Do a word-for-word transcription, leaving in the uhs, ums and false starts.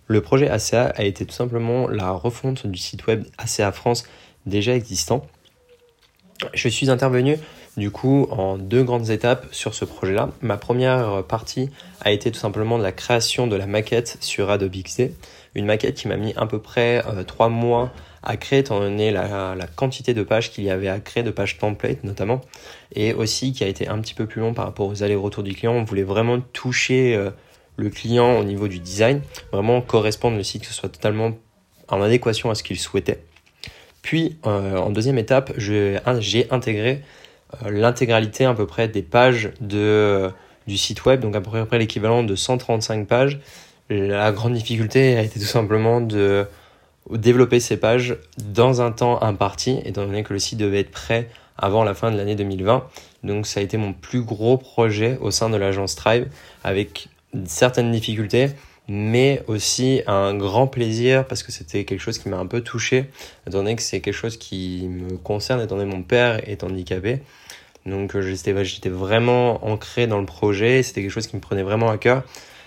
Le projet A C A a été tout simplement la refonte du site web A C A France déjà existant. Je suis intervenu du coup en deux grandes étapes sur ce projet-là. Ma première partie a été tout simplement de la création de la maquette sur Adobe X D, une maquette qui m'a mis à peu près euh, trois mois à créer étant donné la, la quantité de pages qu'il y avait à créer, de pages templates notamment, et aussi qui a été un petit peu plus long par rapport aux allers-retours du client. On voulait vraiment toucher euh, le client au niveau du design, vraiment correspondre le site, que ce soit totalement en adéquation à ce qu'il souhaitait. Puis euh, en deuxième étape, je, j'ai intégré euh, l'intégralité à peu près des pages de, euh, du site web, donc à peu près l'équivalent de cent trente-cinq pages. La grande difficulté a été tout simplement de développer ces pages dans un temps imparti, étant donné que le site devait être prêt avant la fin de l'année deux mille vingt. Donc ça a été mon plus gros projet au sein de l'agence Tribe, avec certaines difficultés, mais aussi un grand plaisir parce que c'était quelque chose qui m'a un peu touché, étant donné que c'est quelque chose qui me concerne, étant donné que mon père est handicapé. Donc j'étais, j'étais vraiment ancré dans le projet, c'était quelque chose qui me prenait vraiment à cœur.